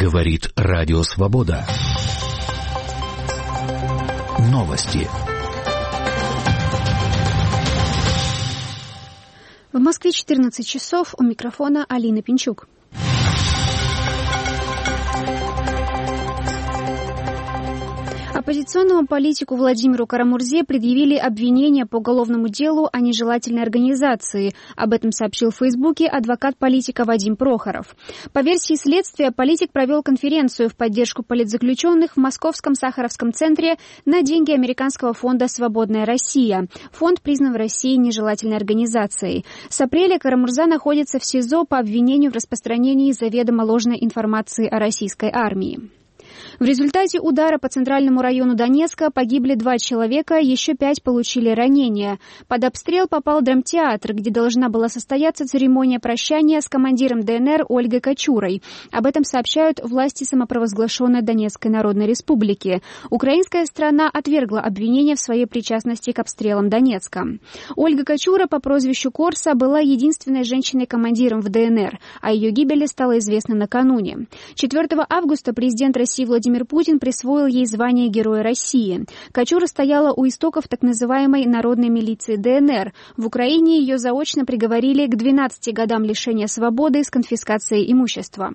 Говорит Радио Свобода. Новости. В Москве 14 часов. У микрофона Алина Пинчук. Оппозиционному политику Владимиру Карамурзе предъявили обвинения по уголовному делу о нежелательной организации. Об этом сообщил в Фейсбуке адвокат политика Вадим Прохоров. По версии следствия, политик провел конференцию в поддержку политзаключенных в Московском Сахаровском центре на деньги американского фонда «Свободная Россия». Фонд признан в России нежелательной организацией. С апреля Карамурза находится в СИЗО по обвинению в распространении заведомо ложной информации о российской армии. В результате удара по центральному району Донецка погибли 2 человека, еще 5 получили ранения. Под обстрел попал драмтеатр, где должна была состояться церемония прощания с командиром ДНР Ольгой Кочурой. Об этом сообщают власти самопровозглашенной Донецкой Народной Республики. Украинская сторона отвергла обвинения в своей причастности к обстрелам Донецка. Ольга Кочура по прозвищу Корса была единственной женщиной-командиром в ДНР, о ее гибели стало известно накануне. 4 августа президент России Владимир Путин присвоил ей звание Героя России. Кочура стояла у истоков так называемой народной милиции ДНР. В Украине ее заочно приговорили к 12 годам лишения свободы с конфискацией имущества.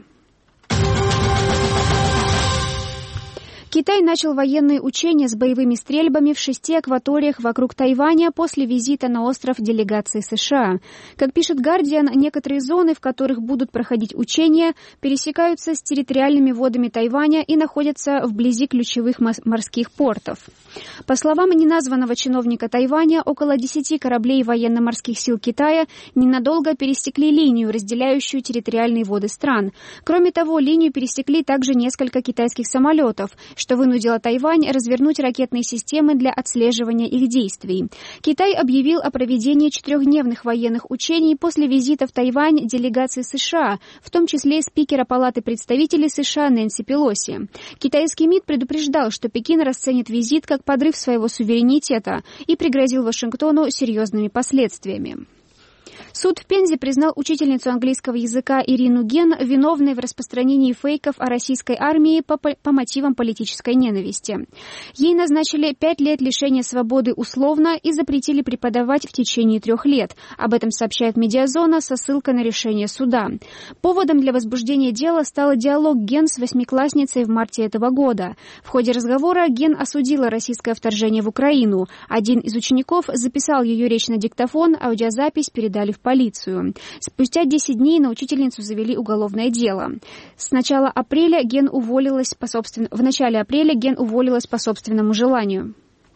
Китай начал военные учения с боевыми стрельбами в 6 акваториях вокруг Тайваня после визита на остров делегации США. Как пишет «Гардиан», некоторые зоны, в которых будут проходить учения, пересекаются с территориальными водами Тайваня и находятся вблизи ключевых морских портов. По словам неназванного чиновника Тайваня, около 10 кораблей военно-морских сил Китая ненадолго пересекли линию, разделяющую территориальные воды стран. Кроме того, линию пересекли также несколько китайских самолетов, что вынудило Тайвань развернуть ракетные системы для отслеживания их действий. Китай объявил о проведении 4-дневных военных учений после визита в Тайвань делегации США, в том числе спикера Палаты представителей США Нэнси Пелоси. Китайский МИД предупреждал, что Пекин расценит визит как подрыв своего суверенитета и пригрозил Вашингтону серьезными последствиями. Суд в Пензе признал учительницу английского языка Ирину Ген виновной в распространении фейков о российской армии по мотивам политической ненависти. Ей назначили 5 лет лишения свободы условно и запретили преподавать в течение 3 лет. Об этом сообщает «Медиазона» со ссылкой на решение суда. Поводом для возбуждения дела стал диалог Ген с 8-классницей в марте этого года. В ходе разговора Ген осудила российское вторжение в Украину. Один из учеников записал ее речь на диктофон, аудиозапись передали в полицию. Спустя 10 дней на учительницу завели уголовное дело. В начале апреля Ген уволилась по собственному желанию.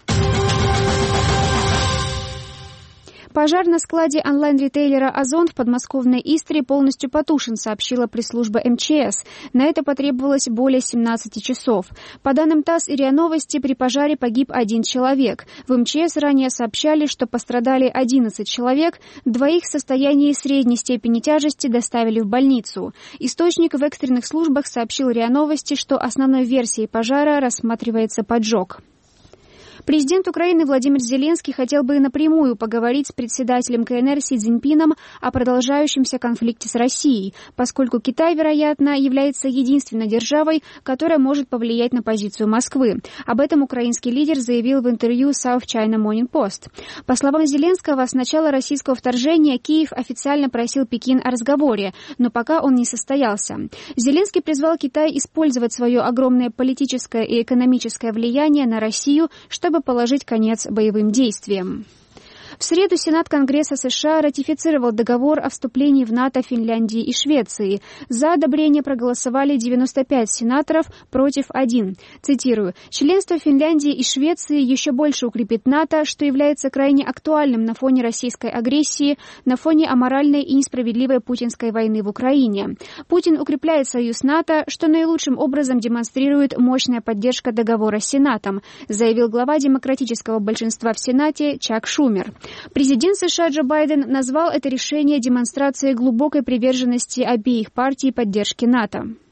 Пожар на складе онлайн-ритейлера «Озон» в подмосковной Истре полностью потушен, сообщила пресс-служба МЧС. На это потребовалось более 17 часов. По данным ТАСС и РИА Новости, при пожаре погиб 1 человек. В МЧС ранее сообщали, что пострадали 11 человек, 2 в состоянии средней степени тяжести доставили в больницу. Источник в экстренных службах сообщил РИА Новости, что основной версией пожара рассматривается поджог. Президент Украины Владимир Зеленский хотел бы напрямую поговорить с председателем КНР Си Цзиньпином о продолжающемся конфликте с Россией, поскольку Китай, вероятно, является единственной державой, которая может повлиять на позицию Москвы. Об этом украинский лидер заявил в интервью South China Morning Post. По словам Зеленского, с начала российского вторжения Киев официально просил Пекин о разговоре, но пока он не состоялся. Зеленский призвал Китай использовать свое огромное политическое и экономическое влияние на Россию, чтобы положить конец боевым действиям. В среду Сенат Конгресса США ратифицировал договор о вступлении в НАТО Финляндии и Швеции. За одобрение проголосовали 95 сенаторов, против 1. Цитирую: «Членство Финляндии и Швеции еще больше укрепит НАТО, что является крайне актуальным на фоне российской агрессии, на фоне аморальной и несправедливой путинской войны в Украине. Путин укрепляет союз НАТО, что наилучшим образом демонстрирует мощная поддержка договора с Сенатом», заявил глава демократического большинства в Сенате Чак Шумер. Президент США Джо Байден назвал это решение демонстрацией глубокой приверженности обеих партий поддержке НАТО.